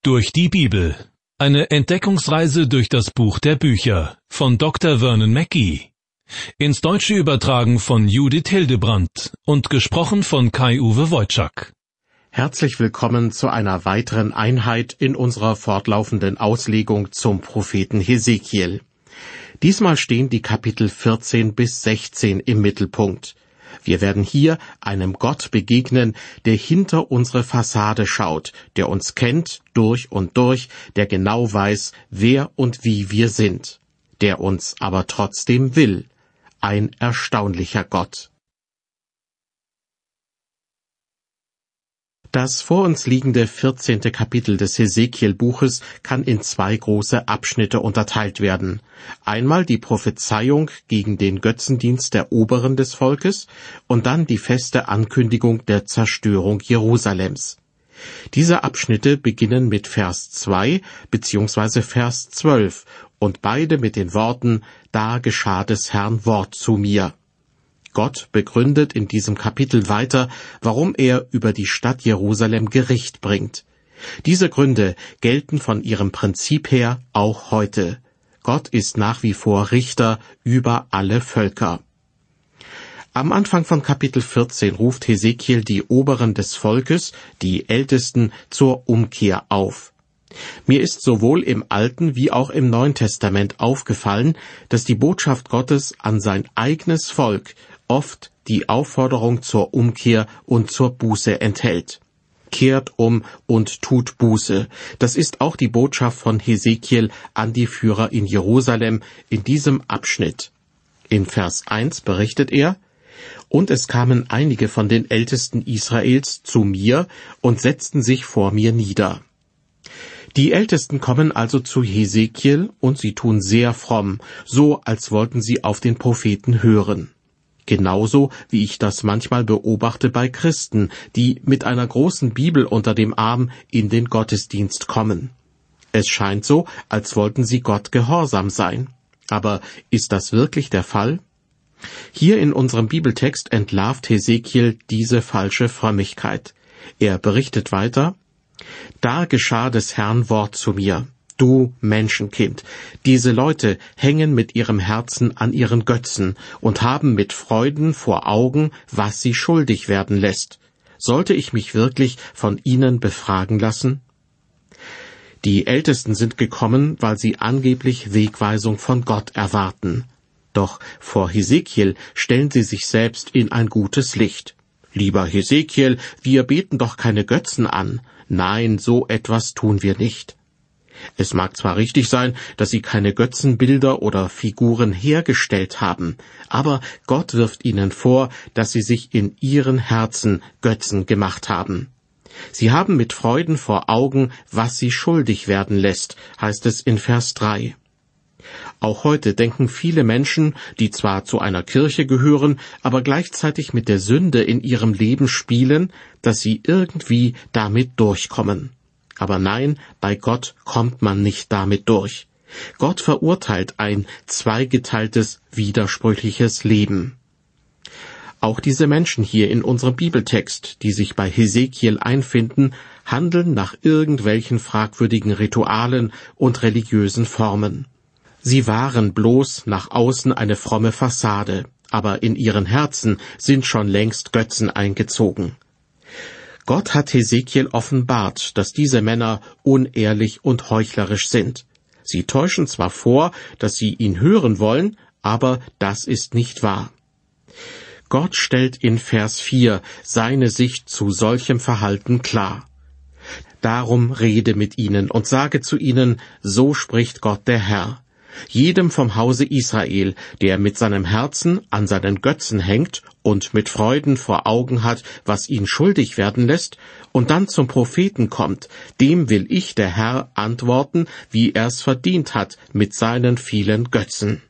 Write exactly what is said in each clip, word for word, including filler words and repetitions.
Durch die Bibel. Eine Entdeckungsreise durch das Buch der Bücher von Doktor Vernon Mackey. Ins Deutsche übertragen von Judith Hildebrandt und gesprochen von Kai-Uwe Wojczak. Herzlich willkommen zu einer weiteren Einheit in unserer fortlaufenden Auslegung zum Propheten Hesekiel. Diesmal stehen die Kapitel vierzehn bis sechzehn im Mittelpunkt. Wir werden hier einem Gott begegnen, der hinter unsere Fassade schaut, der uns kennt durch und durch, der genau weiß, wer und wie wir sind, der uns aber trotzdem will. Ein erstaunlicher Gott. Das vor uns liegende vierzehnte Kapitel des Hesekiel-Buches kann in zwei große Abschnitte unterteilt werden. Einmal die Prophezeiung gegen den Götzendienst der Oberen des Volkes und dann die feste Ankündigung der Zerstörung Jerusalems. Diese Abschnitte beginnen mit Vers zwei bzw. Vers zwölf und beide mit den Worten: Da geschah des Herrn Wort zu mir. Gott begründet in diesem Kapitel weiter, warum er über die Stadt Jerusalem Gericht bringt. Diese Gründe gelten von ihrem Prinzip her auch heute. Gott ist nach wie vor Richter über alle Völker. Am Anfang von Kapitel vierzehn ruft Hesekiel die Oberen des Volkes, die Ältesten, zur Umkehr auf. Mir ist sowohl im Alten wie auch im Neuen Testament aufgefallen, dass die Botschaft Gottes an sein eigenes Volk oft die Aufforderung zur Umkehr und zur Buße enthält. Kehrt um und tut Buße. Das ist auch die Botschaft von Hesekiel an die Führer in Jerusalem in diesem Abschnitt. In Vers eins berichtet er: Und es kamen einige von den Ältesten Israels zu mir und setzten sich vor mir nieder. Die Ältesten kommen also zu Hesekiel und sie tun sehr fromm, so als wollten sie auf den Propheten hören. Genauso wie ich das manchmal beobachte bei Christen, die mit einer großen Bibel unter dem Arm in den Gottesdienst kommen. Es scheint so, als wollten sie Gott gehorsam sein. Aber ist das wirklich der Fall? Hier in unserem Bibeltext entlarvt Hesekiel diese falsche Frömmigkeit. Er berichtet weiter: Da geschah des Herrn Wort zu mir. Du Menschenkind, diese Leute hängen mit ihrem Herzen an ihren Götzen und haben mit Freuden vor Augen, was sie schuldig werden lässt. Sollte ich mich wirklich von ihnen befragen lassen? Die Ältesten sind gekommen, weil sie angeblich Wegweisung von Gott erwarten. Doch vor Hesekiel stellen sie sich selbst in ein gutes Licht. Lieber Hesekiel, wir beten doch keine Götzen an. Nein, so etwas tun wir nicht. Es mag zwar richtig sein, dass sie keine Götzenbilder oder Figuren hergestellt haben, aber Gott wirft ihnen vor, dass sie sich in ihren Herzen Götzen gemacht haben. Sie haben mit Freuden vor Augen, was sie schuldig werden lässt, heißt es in Vers drei. Auch heute denken viele Menschen, die zwar zu einer Kirche gehören, aber gleichzeitig mit der Sünde in ihrem Leben spielen, dass sie irgendwie damit durchkommen. Aber nein, bei Gott kommt man nicht damit durch. Gott verurteilt ein zweigeteiltes, widersprüchliches Leben. Auch diese Menschen hier in unserem Bibeltext, die sich bei Hesekiel einfinden, handeln nach irgendwelchen fragwürdigen Ritualen und religiösen Formen. Sie wahren bloß nach außen eine fromme Fassade, aber in ihren Herzen sind schon längst Götzen eingezogen. Gott hat Hesekiel offenbart, dass diese Männer unehrlich und heuchlerisch sind. Sie täuschen zwar vor, dass sie ihn hören wollen, aber das ist nicht wahr. Gott stellt in Vers vier seine Sicht zu solchem Verhalten klar. Darum rede mit ihnen und sage zu ihnen: So spricht Gott der Herr. Jedem vom Hause Israel, der mit seinem Herzen an seinen Götzen hängt und mit Freuden vor Augen hat, was ihn schuldig werden lässt, und dann zum Propheten kommt, dem will ich, der Herr, antworten, wie er's verdient hat mit seinen vielen Götzen.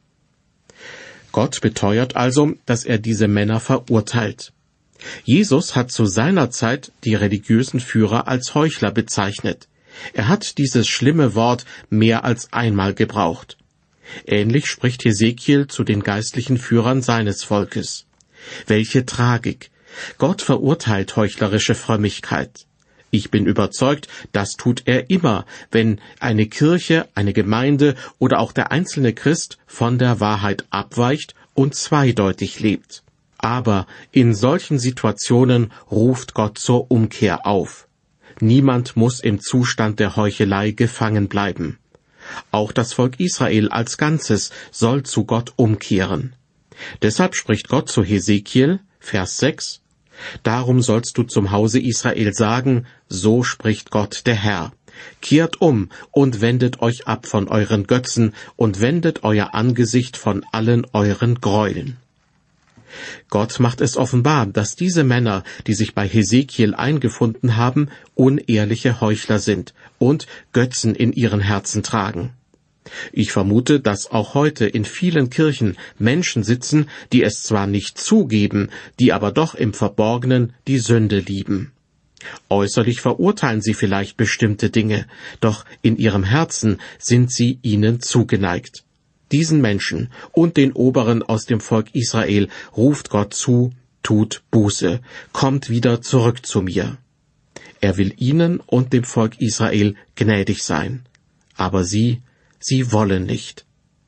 Gott beteuert also, dass er diese Männer verurteilt. Jesus hat zu seiner Zeit die religiösen Führer als Heuchler bezeichnet. Er hat dieses schlimme Wort mehr als einmal gebraucht. Ähnlich spricht Hesekiel zu den geistlichen Führern seines Volkes. Welche Tragik! Gott verurteilt heuchlerische Frömmigkeit. Ich bin überzeugt, das tut er immer, wenn eine Kirche, eine Gemeinde oder auch der einzelne Christ von der Wahrheit abweicht und zweideutig lebt. Aber in solchen Situationen ruft Gott zur Umkehr auf. Niemand muss im Zustand der Heuchelei gefangen bleiben. Auch das Volk Israel als Ganzes soll zu Gott umkehren. Deshalb spricht Gott zu Hesekiel, Vers sechs, Darum sollst du zum Hause Israel sagen, so spricht Gott der Herr. Kehrt um und wendet euch ab von euren Götzen und wendet euer Angesicht von allen euren Gräueln. Gott macht es offenbar, dass diese Männer, die sich bei Hesekiel eingefunden haben, unehrliche Heuchler sind und Götzen in ihren Herzen tragen. Ich vermute, dass auch heute in vielen Kirchen Menschen sitzen, die es zwar nicht zugeben, die aber doch im Verborgenen die Sünde lieben. Äußerlich verurteilen sie vielleicht bestimmte Dinge, doch in ihrem Herzen sind sie ihnen zugeneigt. Diesen Menschen und den Oberen aus dem Volk Israel ruft Gott zu, tut Buße, kommt wieder zurück zu mir. Er will ihnen und dem Volk Israel gnädig sein. Aber sie, sie wollen nicht.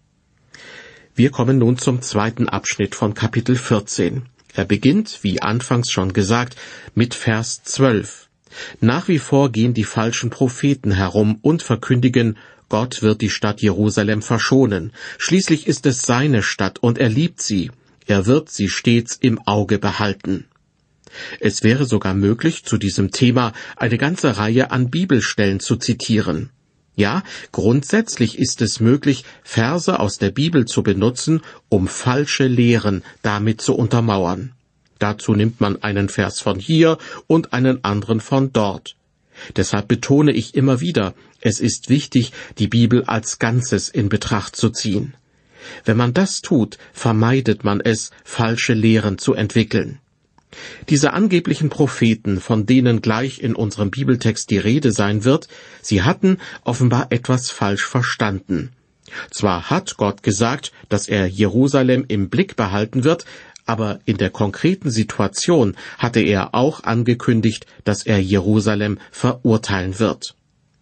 Wir kommen nun zum zweiten Abschnitt von Kapitel vierzehn. Er beginnt, wie anfangs schon gesagt, mit Vers zwölf. Nach wie vor gehen die falschen Propheten herum und verkündigen, Gott wird die Stadt Jerusalem verschonen. Schließlich ist es seine Stadt und er liebt sie. Er wird sie stets im Auge behalten. Es wäre sogar möglich, zu diesem Thema eine ganze Reihe an Bibelstellen zu zitieren. Ja, grundsätzlich ist es möglich, Verse aus der Bibel zu benutzen, um falsche Lehren damit zu untermauern. Dazu nimmt man einen Vers von hier und einen anderen von dort. Deshalb betone ich immer wieder, es ist wichtig, die Bibel als Ganzes in Betracht zu ziehen. Wenn man das tut, vermeidet man es, falsche Lehren zu entwickeln. Diese angeblichen Propheten, von denen gleich in unserem Bibeltext die Rede sein wird, sie hatten offenbar etwas falsch verstanden. Zwar hat Gott gesagt, dass er Jerusalem im Blick behalten wird, aber in der konkreten Situation hatte er auch angekündigt, dass er Jerusalem verurteilen wird.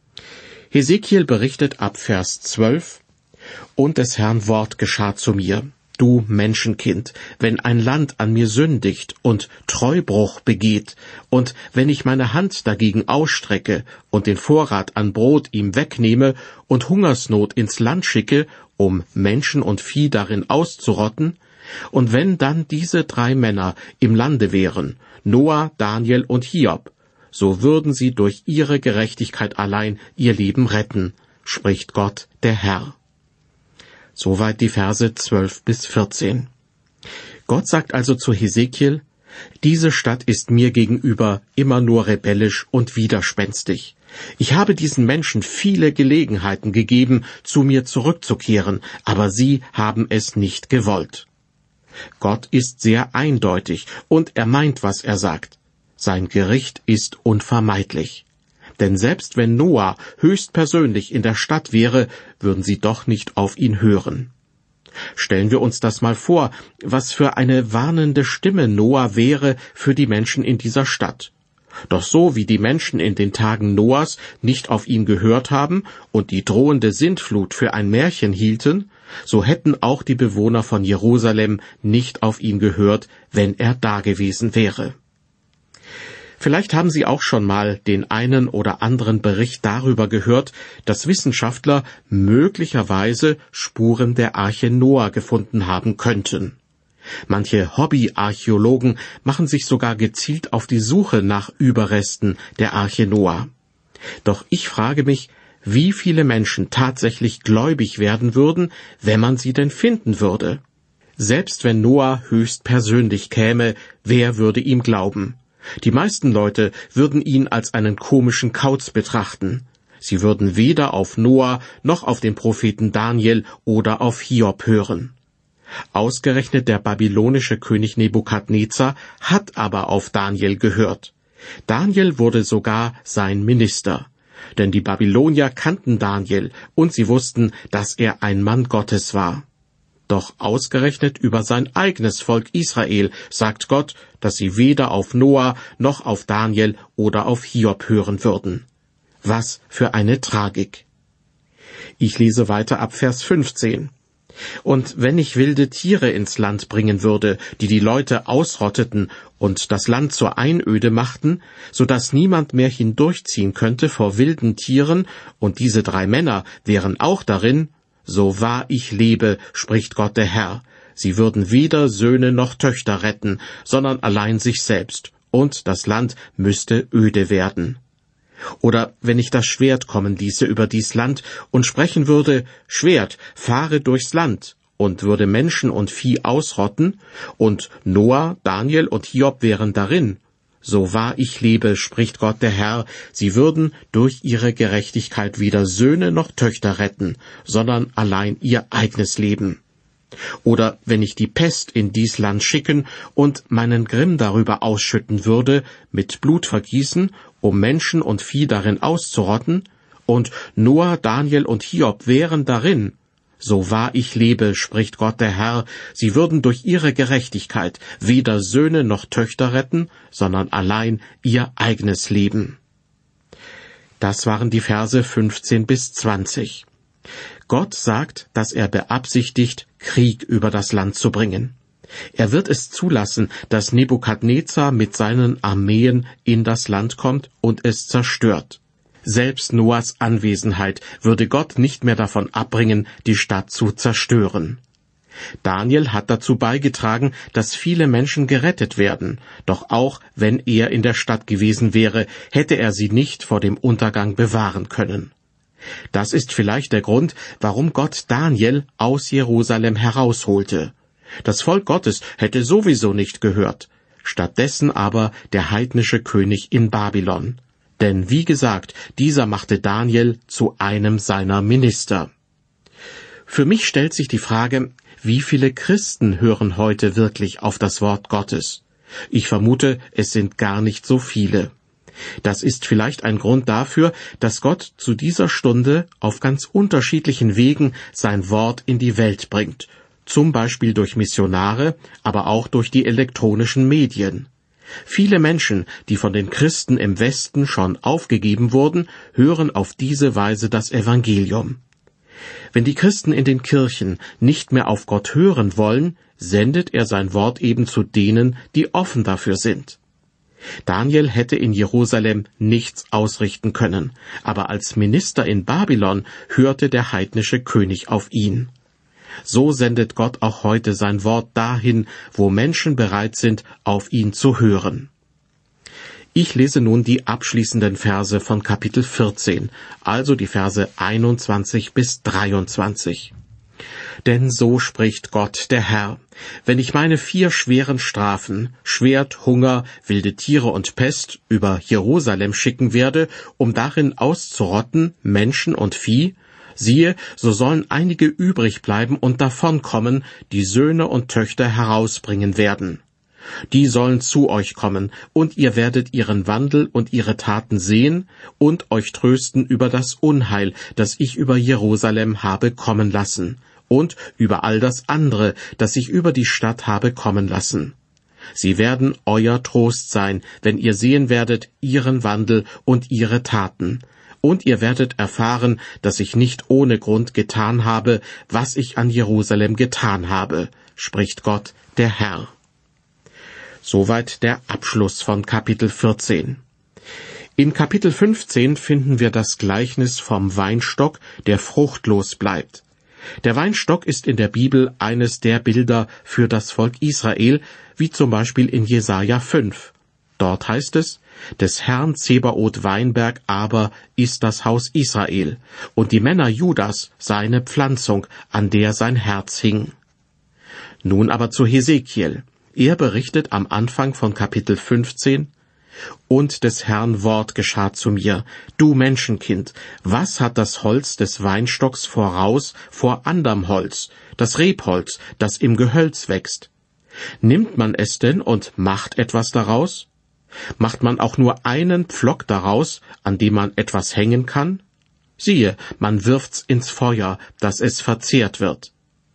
Hesekiel berichtet ab Vers zwölf, Und des Herrn Wort geschah zu mir, du Menschenkind, wenn ein Land an mir sündigt und Treubruch begeht, und wenn ich meine Hand dagegen ausstrecke und den Vorrat an Brot ihm wegnehme und Hungersnot ins Land schicke, um Menschen und Vieh darin auszurotten, und wenn dann diese drei Männer im Lande wären, Noah, Daniel und Hiob, so würden sie durch ihre Gerechtigkeit allein ihr Leben retten, spricht Gott, der Herr. Soweit die Verse zwölf bis vierzehn. Gott sagt also zu Hesekiel, diese Stadt ist mir gegenüber immer nur rebellisch und widerspenstig. Ich habe diesen Menschen viele Gelegenheiten gegeben, zu mir zurückzukehren, aber sie haben es nicht gewollt. Gott ist sehr eindeutig und er meint, was er sagt. Sein Gericht ist unvermeidlich. Denn selbst wenn Noah höchstpersönlich in der Stadt wäre, würden sie doch nicht auf ihn hören. Stellen wir uns das mal vor, was für eine warnende Stimme Noah wäre für die Menschen in dieser Stadt. Doch so wie die Menschen in den Tagen Noahs nicht auf ihn gehört haben und die drohende Sintflut für ein Märchen hielten, so hätten auch die Bewohner von Jerusalem nicht auf ihn gehört, wenn er dagewesen wäre. Vielleicht haben Sie auch schon mal den einen oder anderen Bericht darüber gehört, dass Wissenschaftler möglicherweise Spuren der Arche Noah gefunden haben könnten. Manche Hobbyarchäologen machen sich sogar gezielt auf die Suche nach Überresten der Arche Noah. Doch ich frage mich, wie viele Menschen tatsächlich gläubig werden würden, wenn man sie denn finden würde. Selbst wenn Noah höchstpersönlich käme, wer würde ihm glauben? Die meisten Leute würden ihn als einen komischen Kauz betrachten. Sie würden weder auf Noah noch auf den Propheten Daniel oder auf Hiob hören. Ausgerechnet der babylonische König Nebukadnezar hat aber auf Daniel gehört. Daniel wurde sogar sein Minister. Denn die Babylonier kannten Daniel und sie wussten, dass er ein Mann Gottes war. Doch ausgerechnet über sein eigenes Volk Israel sagt Gott, dass sie weder auf Noah noch auf Daniel oder auf Hiob hören würden. Was für eine Tragik! Ich lese weiter ab Vers fünfzehn. Und wenn ich wilde Tiere ins Land bringen würde, die die Leute ausrotteten und das Land zur Einöde machten, so dass niemand mehr hindurchziehen könnte vor wilden Tieren, und diese drei Männer wären auch darin, so wahr ich lebe, spricht Gott der Herr, sie würden weder Söhne noch Töchter retten, sondern allein sich selbst, und das Land müsste öde werden. Oder wenn ich das Schwert kommen ließe über dies Land und sprechen würde, Schwert, fahre durchs Land, und würde Menschen und Vieh ausrotten, und Noah, Daniel und Hiob wären darin, so wahr ich lebe, spricht Gott der Herr, sie würden durch ihre Gerechtigkeit weder Söhne noch Töchter retten, sondern allein ihr eigenes Leben. Oder wenn ich die Pest in dies Land schicken und meinen Grimm darüber ausschütten würde, mit Blutvergießen, um Menschen und Vieh darin auszurotten, und Noah, Daniel und Hiob wären darin, so wahr ich lebe, spricht Gott der Herr, sie würden durch ihre Gerechtigkeit weder Söhne noch Töchter retten, sondern allein ihr eigenes Leben. Das waren die Verse fünfzehn bis zwanzig. Gott sagt, dass er beabsichtigt, Krieg über das Land zu bringen. Er wird es zulassen, dass Nebukadnezar mit seinen Armeen in das Land kommt und es zerstört. Selbst Noahs Anwesenheit würde Gott nicht mehr davon abbringen, die Stadt zu zerstören. Daniel hat dazu beigetragen, dass viele Menschen gerettet werden, doch auch wenn er in der Stadt gewesen wäre, hätte er sie nicht vor dem Untergang bewahren können. Das ist vielleicht der Grund, warum Gott Daniel aus Jerusalem herausholte. Das Volk Gottes hätte sowieso nicht gehört, stattdessen aber der heidnische König in Babylon. Denn wie gesagt, dieser machte Daniel zu einem seiner Minister. Für mich stellt sich die Frage, wie viele Christen hören heute wirklich auf das Wort Gottes? Ich vermute, es sind gar nicht so viele. Das ist vielleicht ein Grund dafür, dass Gott zu dieser Stunde auf ganz unterschiedlichen Wegen sein Wort in die Welt bringt, zum Beispiel durch Missionare, aber auch durch die elektronischen Medien. Viele Menschen, die von den Christen im Westen schon aufgegeben wurden, hören auf diese Weise das Evangelium. Wenn die Christen in den Kirchen nicht mehr auf Gott hören wollen, sendet er sein Wort eben zu denen, die offen dafür sind. Daniel hätte in Jerusalem nichts ausrichten können, aber als Minister in Babylon hörte der heidnische König auf ihn. So sendet Gott auch heute sein Wort dahin, wo Menschen bereit sind, auf ihn zu hören. Ich lese nun die abschließenden Verse von Kapitel vierzehn, also die Verse einundzwanzig bis dreiundzwanzig. Denn so spricht Gott, der Herr, wenn ich meine vier schweren Strafen, Schwert, Hunger, wilde Tiere und Pest, über Jerusalem schicken werde, um darin auszurotten Menschen und Vieh, siehe, so sollen einige übrig bleiben und davonkommen, die Söhne und Töchter herausbringen werden. Die sollen zu euch kommen, und ihr werdet ihren Wandel und ihre Taten sehen und euch trösten über das Unheil, das ich über Jerusalem habe kommen lassen, und über all das andere, das ich über die Stadt habe kommen lassen. Sie werden euer Trost sein, wenn ihr sehen werdet ihren Wandel und ihre Taten. Und ihr werdet erfahren, dass ich nicht ohne Grund getan habe, was ich an Jerusalem getan habe, spricht Gott, der Herr. Soweit der Abschluss von Kapitel vierzehn. In Kapitel fünfzehn finden wir das Gleichnis vom Weinstock, der fruchtlos bleibt. Der Weinstock ist in der Bibel eines der Bilder für das Volk Israel, wie zum Beispiel in Jesaja fünf. Dort heißt es, des Herrn Zebaoth Weinberg aber ist das Haus Israel, und die Männer Judas seine Pflanzung, an der sein Herz hing. Nun aber zu Hesekiel. Er berichtet am Anfang von Kapitel fünfzehn, und des Herrn Wort geschah zu mir, du Menschenkind, was hat das Holz des Weinstocks voraus vor anderm Holz, das Rebholz, das im Gehölz wächst? Nimmt man es denn und macht etwas daraus? Macht man auch nur einen Pflock daraus, an dem man etwas hängen kann? Siehe, man wirft's ins Feuer, dass es verzehrt wird.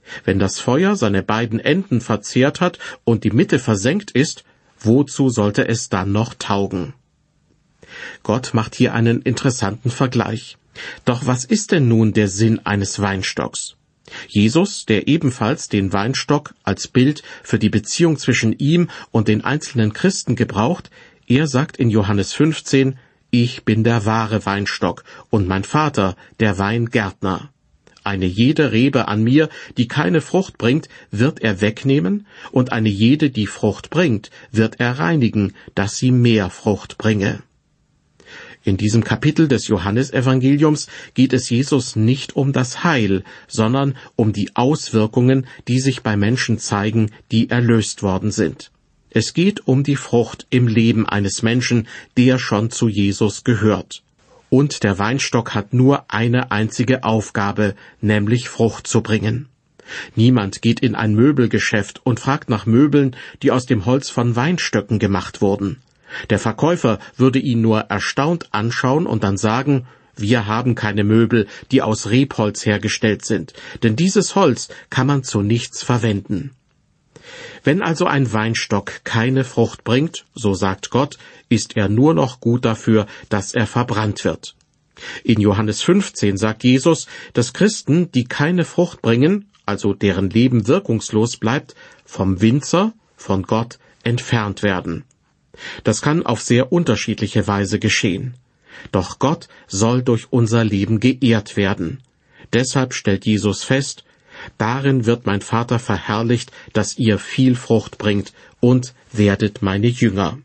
Wenn das Feuer seine beiden Enden verzehrt hat und die Mitte versenkt ist, wozu sollte es dann noch taugen? Gott macht hier einen interessanten Vergleich. Doch was ist denn nun der Sinn eines Weinstocks? Jesus, der ebenfalls den Weinstock als Bild für die Beziehung zwischen ihm und den einzelnen Christen gebraucht, er sagt in Johannes fünfzehn, »Ich bin der wahre Weinstock und mein Vater der Weingärtner. Eine jede Rebe an mir, die keine Frucht bringt, wird er wegnehmen, und eine jede, die Frucht bringt, wird er reinigen, dass sie mehr Frucht bringe.« In diesem Kapitel des Johannesevangeliums geht es Jesus nicht um das Heil, sondern um die Auswirkungen, die sich bei Menschen zeigen, die erlöst worden sind. Es geht um die Frucht im Leben eines Menschen, der schon zu Jesus gehört. Und der Weinstock hat nur eine einzige Aufgabe, nämlich Frucht zu bringen. Niemand geht in ein Möbelgeschäft und fragt nach Möbeln, die aus dem Holz von Weinstöcken gemacht wurden. Der Verkäufer würde ihn nur erstaunt anschauen und dann sagen, wir haben keine Möbel, die aus Rebholz hergestellt sind, denn dieses Holz kann man zu nichts verwenden. Wenn also ein Weinstock keine Frucht bringt, so sagt Gott, ist er nur noch gut dafür, dass er verbrannt wird. In Johannes fünfzehn sagt Jesus, dass Christen, die keine Frucht bringen, also deren Leben wirkungslos bleibt, vom Winzer, von Gott, entfernt werden. Das kann auf sehr unterschiedliche Weise geschehen. Doch Gott soll durch unser Leben geehrt werden. Deshalb stellt Jesus fest, darin wird mein Vater verherrlicht, dass ihr viel Frucht bringt und werdet meine Jünger.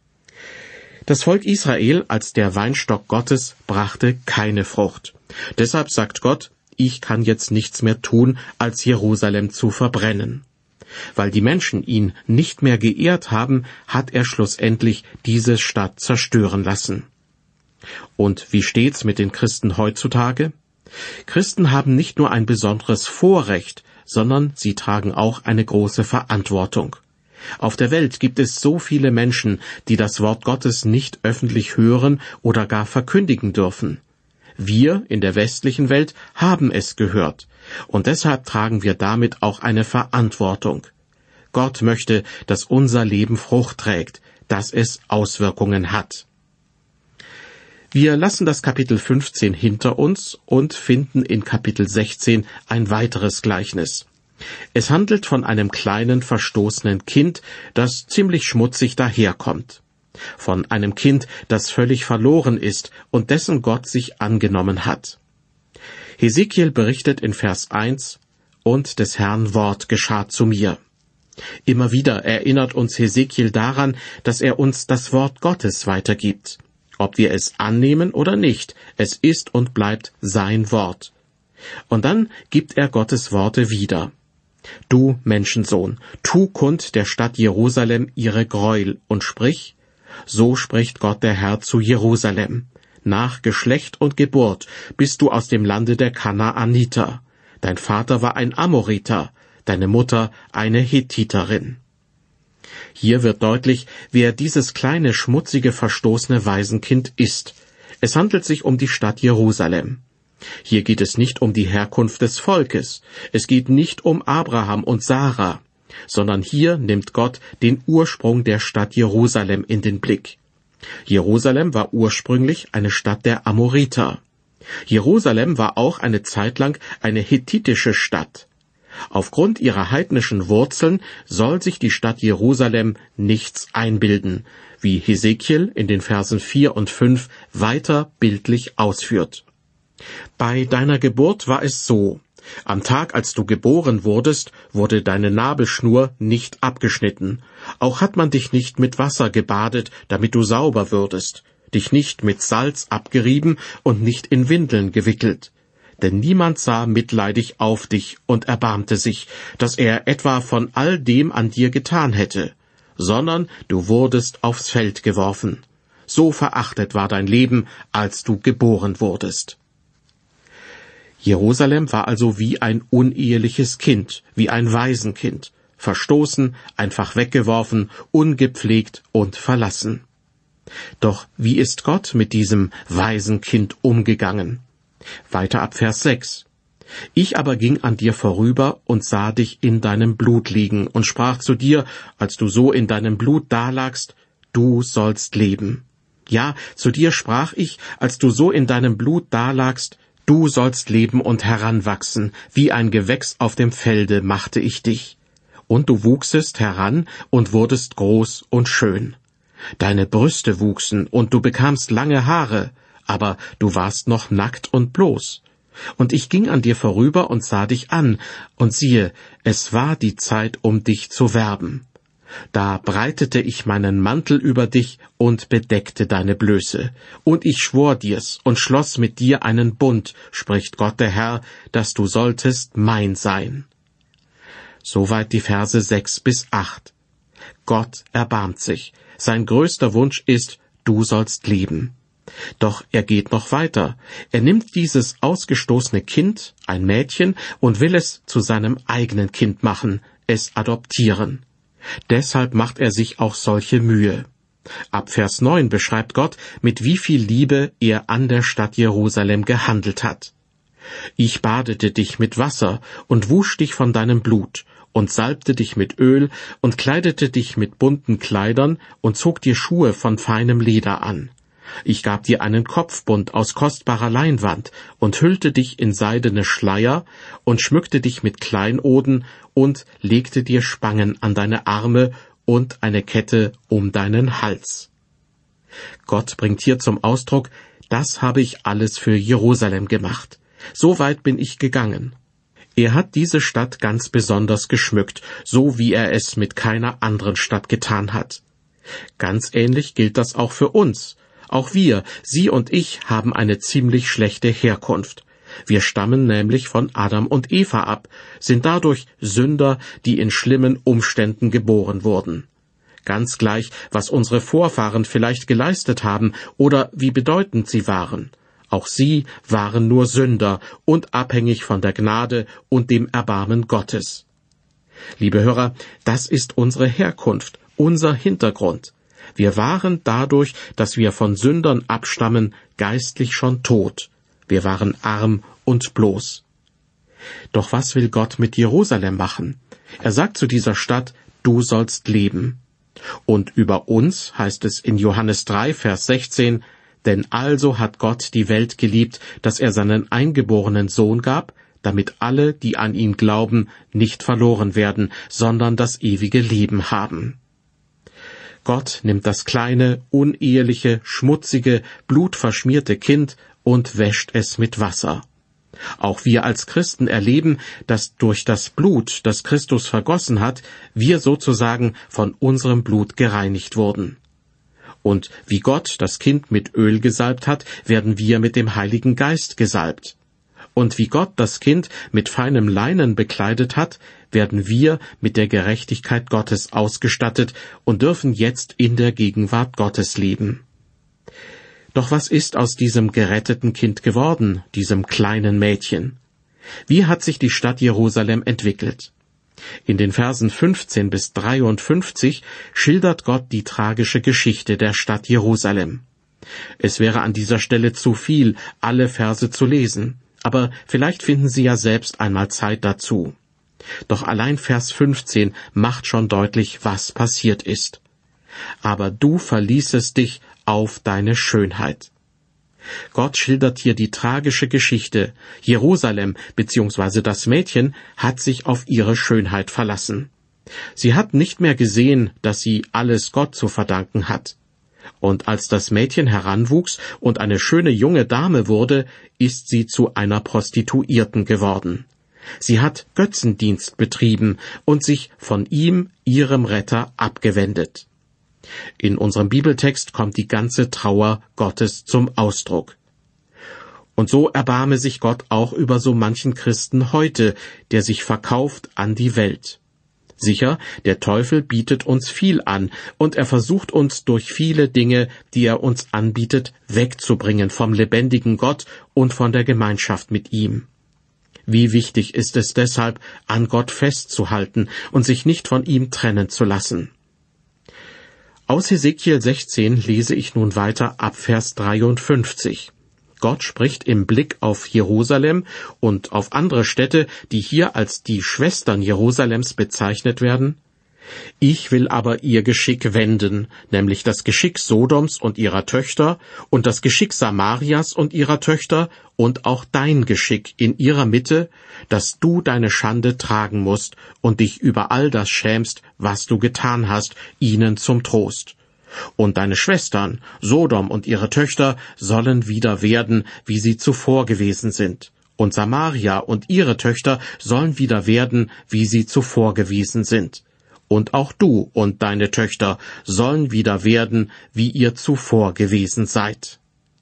Das Volk Israel als der Weinstock Gottes brachte keine Frucht. Deshalb sagt Gott, ich kann jetzt nichts mehr tun, als Jerusalem zu verbrennen. Weil die Menschen ihn nicht mehr geehrt haben, hat er schlussendlich diese Stadt zerstören lassen. Und wie steht's mit den Christen heutzutage? Christen haben nicht nur ein besonderes Vorrecht, sondern sie tragen auch eine große Verantwortung. Auf der Welt gibt es so viele Menschen, die das Wort Gottes nicht öffentlich hören oder gar verkündigen dürfen. Wir in der westlichen Welt haben es gehört, und deshalb tragen wir damit auch eine Verantwortung. Gott möchte, dass unser Leben Frucht trägt, dass es Auswirkungen hat. Wir lassen das Kapitel fünfzehn hinter uns und finden in Kapitel sechzehn ein weiteres Gleichnis. Es handelt von einem kleinen, verstoßenen Kind, das ziemlich schmutzig daherkommt. Von einem Kind, das völlig verloren ist und dessen Gott sich angenommen hat. Hesekiel berichtet in Vers eins, »Und des Herrn Wort geschah zu mir.« Immer wieder erinnert uns Hesekiel daran, dass er uns das Wort Gottes weitergibt. Ob wir es annehmen oder nicht, es ist und bleibt sein Wort. Und dann gibt er Gottes Worte wieder. »Du Menschensohn, tu kund der Stadt Jerusalem ihre Gräuel und sprich, so spricht Gott der Herr zu Jerusalem. Nach Geschlecht und Geburt bist du aus dem Lande der Kanaaniter. Dein Vater war ein Amoriter, deine Mutter eine Hethiterin.« Hier wird deutlich, wer dieses kleine, schmutzige, verstoßene Waisenkind ist. Es handelt sich um die Stadt Jerusalem. Hier geht es nicht um die Herkunft des Volkes. Es geht nicht um Abraham und Sarah, sondern hier nimmt Gott den Ursprung der Stadt Jerusalem in den Blick. Jerusalem war ursprünglich eine Stadt der Amoriter. Jerusalem war auch eine Zeit lang eine hethitische Stadt. Aufgrund ihrer heidnischen Wurzeln soll sich die Stadt Jerusalem nichts einbilden, wie Hesekiel in den Versen vier und fünf weiter bildlich ausführt. Bei deiner Geburt war es so: Am Tag, als du geboren wurdest, wurde deine Nabelschnur nicht abgeschnitten. Auch hat man dich nicht mit Wasser gebadet, damit du sauber würdest, dich nicht mit Salz abgerieben und nicht in Windeln gewickelt. Denn niemand sah mitleidig auf dich und erbarmte sich, dass er etwa von all dem an dir getan hätte, sondern du wurdest aufs Feld geworfen. So verachtet war dein Leben, als du geboren wurdest. Jerusalem war also wie ein uneheliches Kind, wie ein Waisenkind, verstoßen, einfach weggeworfen, ungepflegt und verlassen. Doch wie ist Gott mit diesem Waisenkind umgegangen? Weiter ab Vers sechs. Ich aber ging an dir vorüber und sah dich in deinem Blut liegen und sprach zu dir, als du so in deinem Blut dalagst, du sollst leben. Ja, zu dir sprach ich, als du so in deinem Blut dalagst, du sollst leben und heranwachsen, wie ein Gewächs auf dem Felde machte ich dich. Und du wuchsest heran und wurdest groß und schön. Deine Brüste wuchsen und du bekamst lange Haare, aber du warst noch nackt und bloß. Und ich ging an dir vorüber und sah dich an, und siehe, es war die Zeit, um dich zu werben. Da breitete ich meinen Mantel über dich und bedeckte deine Blöße. Und ich schwor dir's und schloss mit dir einen Bund, spricht Gott der Herr, dass du solltest mein sein. Soweit die Verse sechs bis acht. Gott erbarmt sich. Sein größter Wunsch ist, du sollst leben. Doch er geht noch weiter. Er nimmt dieses ausgestoßene Kind, ein Mädchen, und will es zu seinem eigenen Kind machen, es adoptieren. Deshalb macht er sich auch solche Mühe. Ab Vers neun beschreibt Gott, mit wie viel Liebe er an der Stadt Jerusalem gehandelt hat. Ich badete dich mit Wasser und wusch dich von deinem Blut und salbte dich mit Öl und kleidete dich mit bunten Kleidern und zog dir Schuhe von feinem Leder an. Ich gab dir einen Kopfbund aus kostbarer Leinwand und hüllte dich in seidene Schleier und schmückte dich mit Kleinoden und legte dir Spangen an deine Arme und eine Kette um deinen Hals. Gott bringt hier zum Ausdruck, das habe ich alles für Jerusalem gemacht. So weit bin ich gegangen. Er hat diese Stadt ganz besonders geschmückt, so wie er es mit keiner anderen Stadt getan hat. Ganz ähnlich gilt das auch für uns. Auch wir, Sie und ich, haben eine ziemlich schlechte Herkunft. Wir stammen nämlich von Adam und Eva ab, sind dadurch Sünder, die in schlimmen Umständen geboren wurden. Ganz gleich, was unsere Vorfahren vielleicht geleistet haben oder wie bedeutend sie waren. Auch sie waren nur Sünder und abhängig von der Gnade und dem Erbarmen Gottes. Liebe Hörer, das ist unsere Herkunft, unser Hintergrund. Wir waren dadurch, dass wir von Sündern abstammen, geistlich schon tot. Wir waren arm und bloß. Doch was will Gott mit Jerusalem machen? Er sagt zu dieser Stadt, du sollst leben. Und über uns heißt es in Johannes drei, Vers sechzehn, denn also hat Gott die Welt geliebt, dass er seinen eingeborenen Sohn gab, damit alle, die an ihn glauben, nicht verloren werden, sondern das ewige Leben haben. Gott nimmt das kleine, uneheliche, schmutzige, blutverschmierte Kind und wäscht es mit Wasser. Auch wir als Christen erleben, dass durch das Blut, das Christus vergossen hat, wir sozusagen von unserem Blut gereinigt wurden. Und wie Gott das Kind mit Öl gesalbt hat, werden wir mit dem Heiligen Geist gesalbt. Und wie Gott das Kind mit feinem Leinen bekleidet hat, werden wir mit der Gerechtigkeit Gottes ausgestattet und dürfen jetzt in der Gegenwart Gottes leben. Doch was ist aus diesem geretteten Kind geworden, diesem kleinen Mädchen? Wie hat sich die Stadt Jerusalem entwickelt? In den Versen fünfzehn bis dreiundfünfzig schildert Gott die tragische Geschichte der Stadt Jerusalem. Es wäre an dieser Stelle zu viel, alle Verse zu lesen, aber vielleicht finden Sie ja selbst einmal Zeit dazu. Doch allein Vers fünfzehn macht schon deutlich, was passiert ist. Aber du verließest dich auf deine Schönheit. Gott schildert hier die tragische Geschichte. Jerusalem bzw. das Mädchen hat sich auf ihre Schönheit verlassen. Sie hat nicht mehr gesehen, dass sie alles Gott zu verdanken hat. Und als das Mädchen heranwuchs und eine schöne junge Dame wurde, ist sie zu einer Prostituierten geworden. Sie hat Götzendienst betrieben und sich von ihm, ihrem Retter, abgewendet. In unserem Bibeltext kommt die ganze Trauer Gottes zum Ausdruck. Und so erbarme sich Gott auch über so manchen Christen heute, der sich verkauft an die Welt. Sicher, der Teufel bietet uns viel an, und er versucht uns durch viele Dinge, die er uns anbietet, wegzubringen vom lebendigen Gott und von der Gemeinschaft mit ihm. Wie wichtig ist es deshalb, an Gott festzuhalten und sich nicht von ihm trennen zu lassen. Aus Hesekiel sechzehn lese ich nun weiter ab Vers dreiundfünfzig. Gott spricht im Blick auf Jerusalem und auf andere Städte, die hier als die Schwestern Jerusalems bezeichnet werden: Ich will aber ihr Geschick wenden, nämlich das Geschick Sodoms und ihrer Töchter und das Geschick Samarias und ihrer Töchter und auch dein Geschick in ihrer Mitte, dass du deine Schande tragen musst und dich über all das schämst, was du getan hast, ihnen zum Trost. Und deine Schwestern, Sodom und ihre Töchter, sollen wieder werden, wie sie zuvor gewesen sind. Und Samaria und ihre Töchter sollen wieder werden, wie sie zuvor gewesen sind. Und auch du und deine Töchter sollen wieder werden, wie ihr zuvor gewesen seid.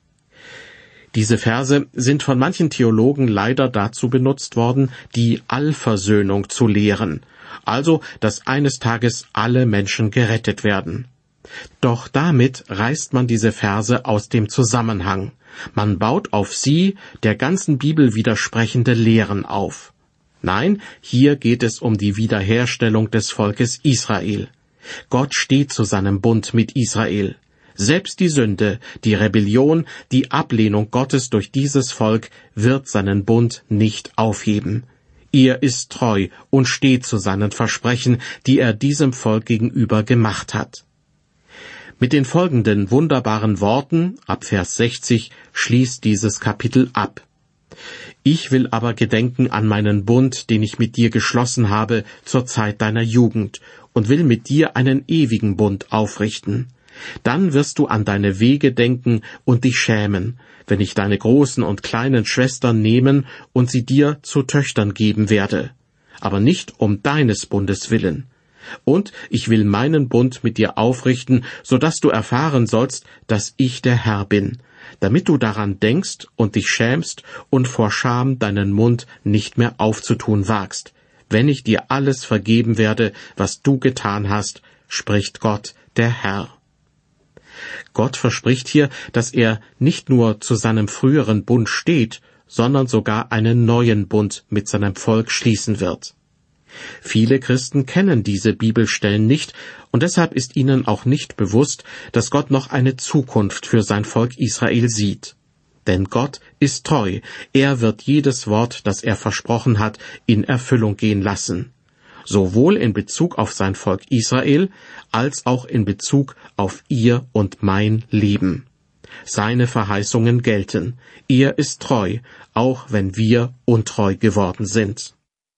Diese Verse sind von manchen Theologen leider dazu benutzt worden, die Allversöhnung zu lehren, also dass eines Tages alle Menschen gerettet werden. Doch damit reißt man diese Verse aus dem Zusammenhang. Man baut auf sie der ganzen Bibel widersprechende Lehren auf. Nein, hier geht es um die Wiederherstellung des Volkes Israel. Gott steht zu seinem Bund mit Israel. Selbst die Sünde, die Rebellion, die Ablehnung Gottes durch dieses Volk wird seinen Bund nicht aufheben. Er ist treu und steht zu seinen Versprechen, die er diesem Volk gegenüber gemacht hat. Mit den folgenden wunderbaren Worten, ab Vers sechzig, schließt dieses Kapitel ab. Ich will aber gedenken an meinen Bund, den ich mit dir geschlossen habe zur Zeit deiner Jugend, und will mit dir einen ewigen Bund aufrichten. Dann wirst du an deine Wege denken und dich schämen, wenn ich deine großen und kleinen Schwestern nehmen und sie dir zu Töchtern geben werde, aber nicht um deines Bundes willen. Und ich will meinen Bund mit dir aufrichten, so dass du erfahren sollst, dass ich der Herr bin, damit du daran denkst und dich schämst und vor Scham deinen Mund nicht mehr aufzutun wagst, wenn ich dir alles vergeben werde, was du getan hast, spricht Gott, der Herr. Gott verspricht hier, dass er nicht nur zu seinem früheren Bund steht, sondern sogar einen neuen Bund mit seinem Volk schließen wird. Viele Christen kennen diese Bibelstellen nicht, und deshalb ist ihnen auch nicht bewusst, dass Gott noch eine Zukunft für sein Volk Israel sieht. Denn Gott ist treu, er wird jedes Wort, das er versprochen hat, in Erfüllung gehen lassen. Sowohl in Bezug auf sein Volk Israel, als auch in Bezug auf ihr und mein Leben. Seine Verheißungen gelten. Er ist treu, auch wenn wir untreu geworden sind.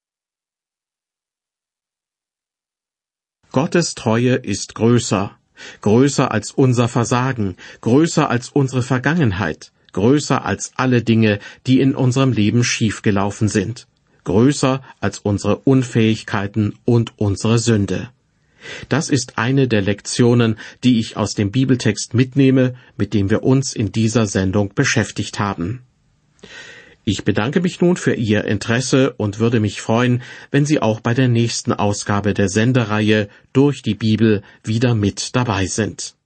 Gottes Treue ist größer, größer als unser Versagen, größer als unsere Vergangenheit, größer als alle Dinge, die in unserem Leben schiefgelaufen sind, größer als unsere Unfähigkeiten und unsere Sünde. Das ist eine der Lektionen, die ich aus dem Bibeltext mitnehme, mit dem wir uns in dieser Sendung beschäftigt haben. Ich bedanke mich nun für Ihr Interesse und würde mich freuen, wenn Sie auch bei der nächsten Ausgabe der Sendereihe Durch die Bibel wieder mit dabei sind.